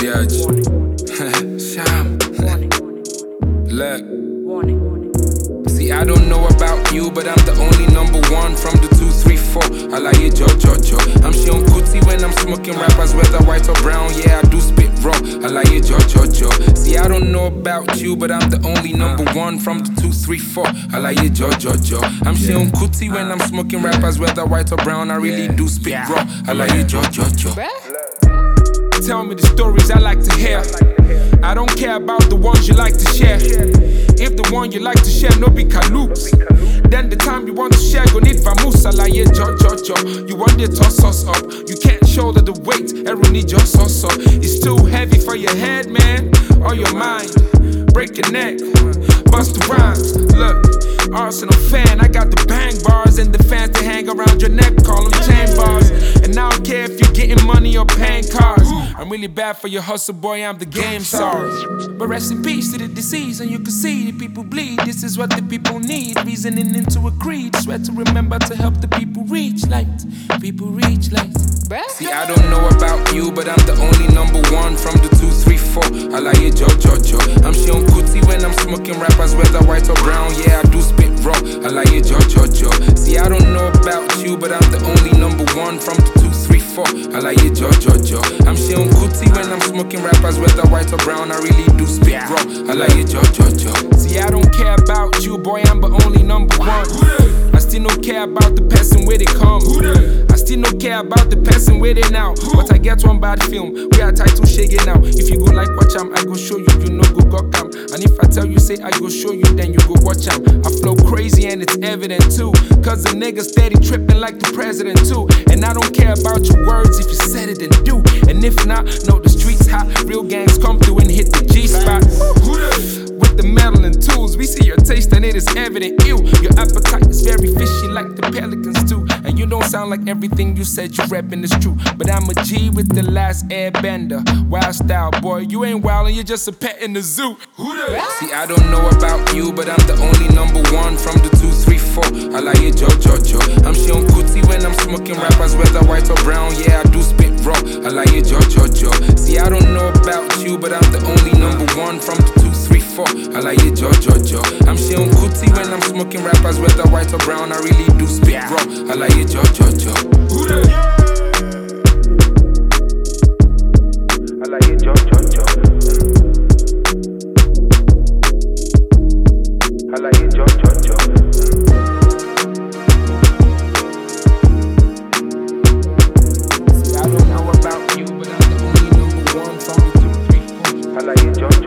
Diage. Sham. Look. See, I don't know about you, but I'm the only number one from the 2, 3, 4. I like it, jo. I'm Sean Kuti when I'm smoking rappers, whether white or brown. Yeah, I do spit raw. I like it, jo. See, I don't know about you, but I'm the only number one from the 2, 3, 4. I like it, jo. I'm Sean Kuti when I'm smoking rappers, whether white or brown. I really do spit raw. I like it, jo. Tell me the stories I like to hear. I don't care about the ones you like to share. If the one you like to share no be kaloops, then the time you want to share go need vamoose. I like it, jo. You want it toss us up. You can't shoulder the weight, everyone need your sauce up. It's too heavy for your head, man, or your mind. Break your neck, bust the rhymes. Look, Arsenal fan, I got the bang bars and the fans to hang around your neck, call them chain bars. And I don't care if you're getting money or paying cars. I'm really bad for your hustle, boy, I'm the game sorry. But rest in peace to the deceased, and you can see the people bleed. This is what the people need, reasoning into a creed. Swear to remember to help the people reach light. People reach light. See, I don't know about you, but I'm the only number one from the 2, 3, 4. I like it, jo. I'm Sean Kuti when I'm smoking rappers, whether white or brown. Yeah, I do spit raw. I like it, jo. See, I don't know about you, but I'm the only number one from the 2, 3, 4. I like it, jo. I'm Sean Kuti when I'm smoking rappers, whether white or brown. I really do spit raw. I like it, jo. See, I don't care about you, boy, I'm the only number one. I still don't care about the person where they come. I still don't care about the person where they now. But I get one bad film, we are title shaking now. If you go like watch am, I go show you, you know go cam. And if I tell you say I go show you, then you go watch am. I flow crazy and it's evident too, cause the nigga steady tripping like the president too. And I don't care about your words if you said it, then do. And if not, no, the streets hot. Real gangs come through and hit the G-spot. With the metal and tools, we see your taste and it is evident. Ew, your appetite is very fishy like the pelicans too. And you don't sound like everything you said you reppin' is true. But I'm a G with the last airbender. Wild style, boy, you ain't wild and you're just a pet in the zoo. See, I don't know about you, but I'm the only number one from the 2, 3, 4. I like it, jo. I'm Sean Kuti when I'm smoking rappers, whether white or brown. Yeah, I do spit raw. I like it, jo. See, I don't know about you, but I'm the only number one from the 2, 3, 4. I like it, jo. I'm Sean Kuti when I'm smoking rappers, whether white or brown. I really do spit raw. I like it, jo. I like it, jo. I like it, jo. See, I don't know about you, but I'm the only number one from the 2, 3, 4. I like it, jo.